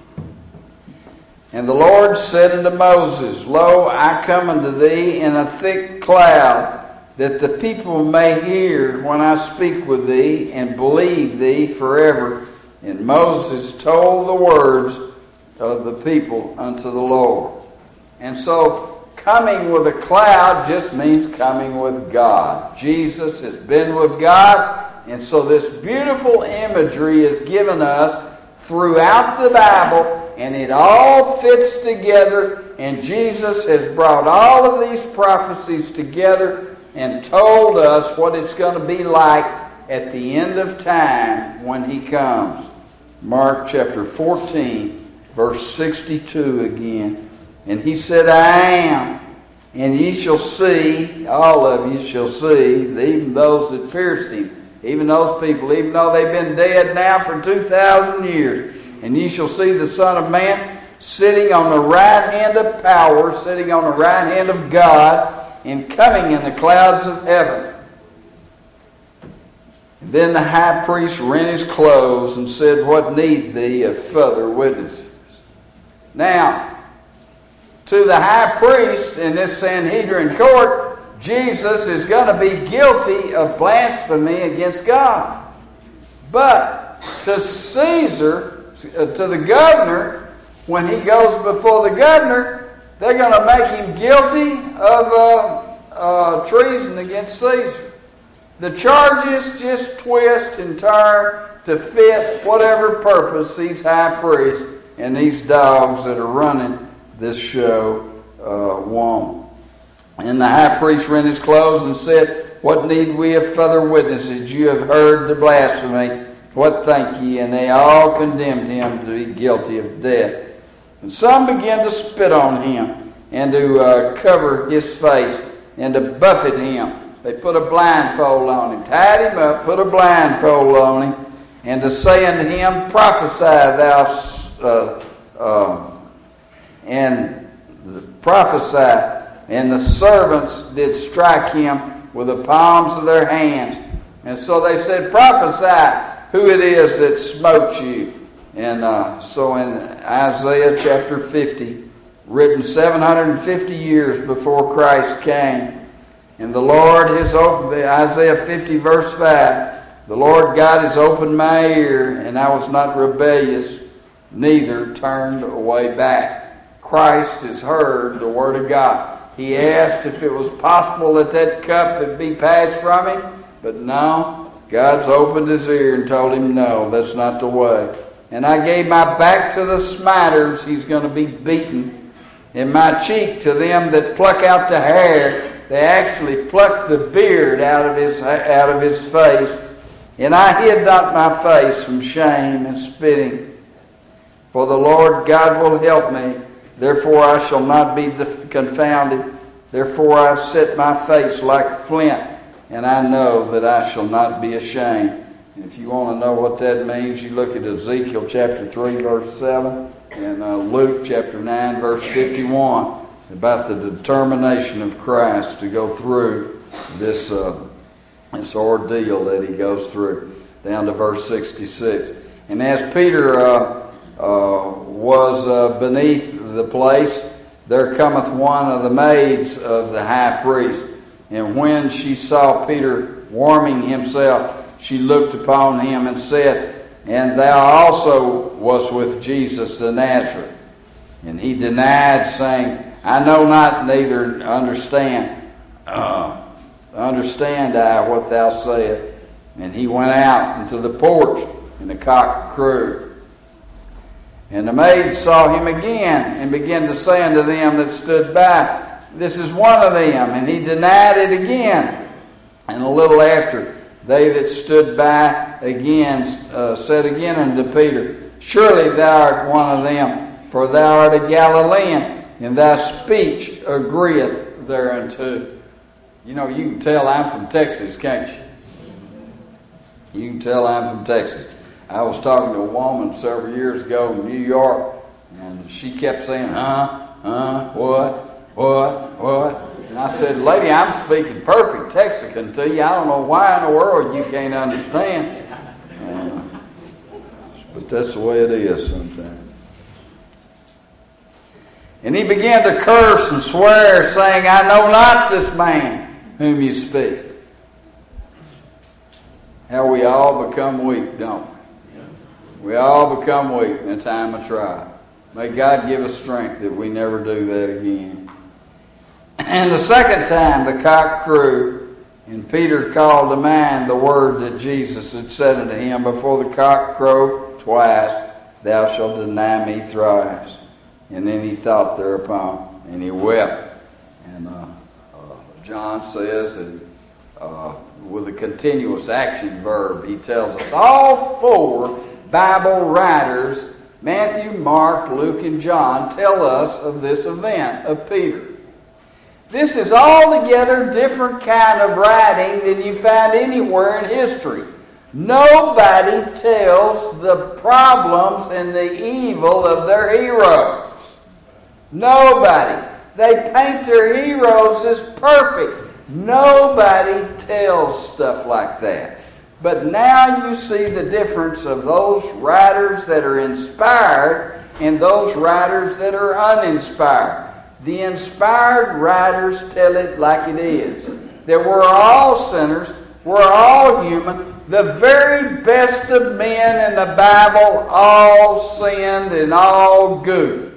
"And the Lord said unto Moses, Lo, I come unto thee in a thick cloud, that the people may hear when I speak with thee, and believe thee forever. And Moses told the words of the people unto the Lord." And so, coming with a cloud just means coming with God. Jesus has been with God, and so this beautiful imagery is given us throughout the Bible, and it all fits together, and Jesus has brought all of these prophecies together and told us what it's going to be like at the end of time when he comes. Mark chapter 14, verse 62 again. "And he said, I am, and ye shall see," all of you shall see, even those that pierced him, even those people, even though they've been dead now for 2,000 years, "and ye shall see the Son of Man sitting on the right hand of power," sitting on the right hand of God, "and coming in the clouds of heaven." And then the high priest rent his clothes and said, "What need thee of further witnesses?" Now, to the high priest in this Sanhedrin court, Jesus is going to be guilty of blasphemy against God. But to Caesar, to the governor, when he goes before the governor, they're going to make him guilty of treason against Caesar. The charges just twist and turn to fit whatever purpose these high priests and these dogs that are running this show want. And the high priest rent his clothes and said, "What need we of further witnesses? You have heard the blasphemy. What think ye?" And they all condemned him to be guilty of death. And some began to spit on him, and to cover his face, and to buffet him. They put a blindfold on him, tied him up, put a blindfold on him, and to say unto him, "Prophesy thou, and prophesy And the servants did strike him with the palms of their hands. And so they said, prophesy who it is that smote you. And so in Isaiah chapter 50, written 750 years before Christ came, and the Lord has opened, Isaiah 50 verse 5, the Lord God has opened my ear, and I was not rebellious, neither turned away back. Christ has heard the word of God. He asked if it was possible that that cup would be passed from him, but no, God's opened his ear and told him, no, that's not the way. And I gave my back to the smiters, he's going to be beaten, and my cheek to them that pluck out the hair. They actually plucked the beard out of his face. And I hid not my face from shame and spitting. For the Lord God will help me. Therefore I shall not be confounded. Therefore I have set my face like flint. And I know that I shall not be ashamed. And if you want to know what that means, you look at Ezekiel chapter 3 verse 7. And Luke chapter 9 verse 51. About the determination of Christ to go through this ordeal that he goes through, down to verse 66. And as Peter was beneath the place, there cometh one of the maids of the high priest. And when she saw Peter warming himself, she looked upon him and said, And thou also wast with Jesus the Nazarene. And he denied, saying, I know not, neither understand I what thou sayest. And he went out into the porch, and the cock crowed. And the maid saw him again, and began to say unto them that stood by, This is one of them. And he denied it again. And a little after, they that stood by again said again unto Peter, Surely thou art one of them, for thou art a Galilean, and thy speech agreeth thereunto. You know, you can tell I'm from Texas, can't you? You can tell I'm from Texas. I was talking to a woman several years ago in New York, and she kept saying, what? And I said, lady, I'm speaking perfect Texican to you. I don't know why in the world you can't understand. But that's the way it is sometimes. And he began to curse and swear, saying, I know not this man whom you speak. How we all become weak, don't we? We all become weak in a time of trial. May God give us strength that we never do that again. And the second time the cock crew, and Peter called to mind the word that Jesus had said unto him, Before the cock crow twice, thou shalt deny me thrice. And then he thought thereupon, and he wept. And John says that with a continuous action verb, he tells us all four Bible writers, Matthew, Mark, Luke, and John, tell us of this event of Peter. This is altogether different kind of writing than you find anywhere in history. Nobody tells the problems and the evil of their heroes. Nobody. They paint their heroes as perfect. Nobody tells stuff like that. But now you see the difference of those writers that are inspired and those writers that are uninspired. The inspired writers tell it like it is. That we're all sinners, we're all human. The very best of men in the Bible all sinned and all good.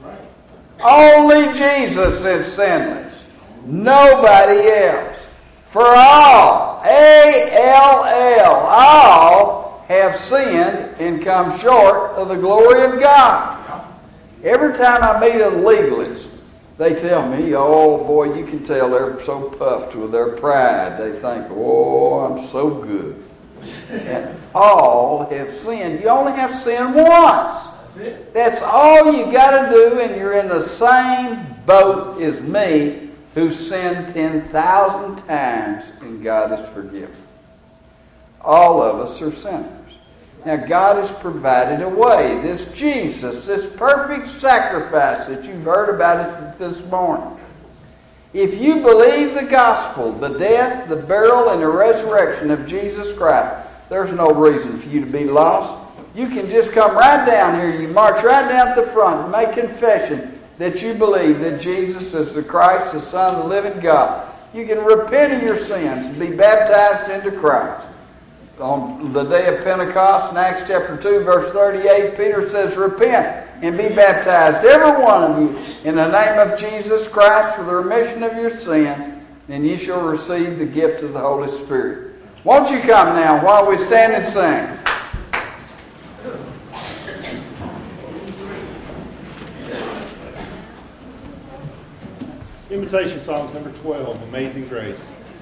Only Jesus is sinless. Nobody else. For all, A-L-L, all have sinned and come short of the glory of God. Every time I meet a legalist, they tell me, oh boy, you can tell they're so puffed with their pride. They think, oh, I'm so good. And all have sinned. You only have sinned once. That's all you got to do, and you're in the same boat as me, who sinned 10,000 times, and God has forgiven. All of us are sinners. Now, God has provided a way. This Jesus, this perfect sacrifice that you've heard about it this morning, If you believe the gospel, the death, the burial, and the resurrection of Jesus Christ, there's no reason for you to be lost. You can just come right down here. You march right down at the front and make confession that you believe that Jesus is the Christ, the Son of the living God. You can repent of your sins and be baptized into Christ. On the day of Pentecost, in Acts chapter 2, verse 38, Peter says, repent and be baptized, every one of you, in the name of Jesus Christ for the remission of your sins, and ye shall receive the gift of the Holy Spirit. Won't you come now while we stand and sing? Invitation song number 12, Amazing Grace.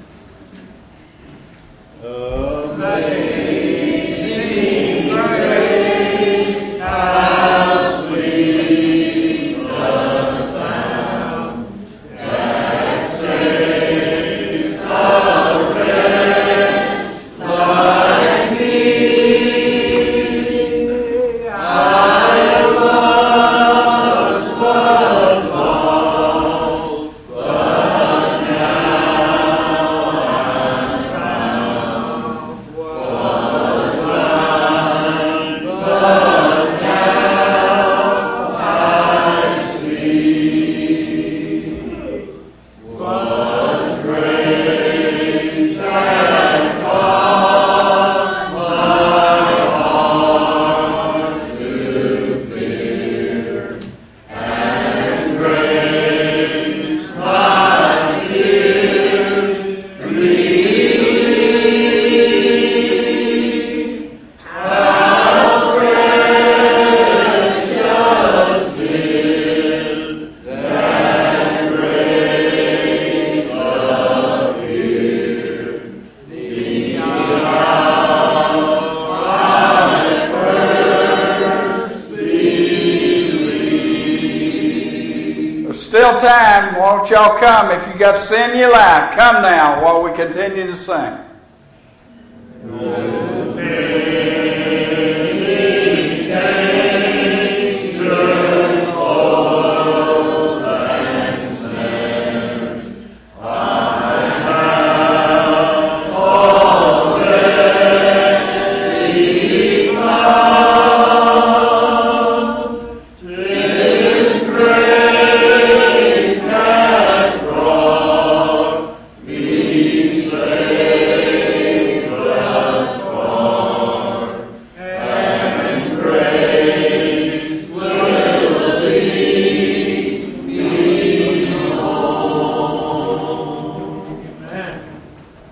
Amazing grace, how sweet the sound that saved a wretch like me. I once was lost, but now I'm found. Was blind, but now I see. Was grace that taught my heart to fear, and grace my tears relieved. How precious did that grace appear the hour I first believed. There's still time. Won't y'all come if you got sin in your life? Come now while we continue to sing. Open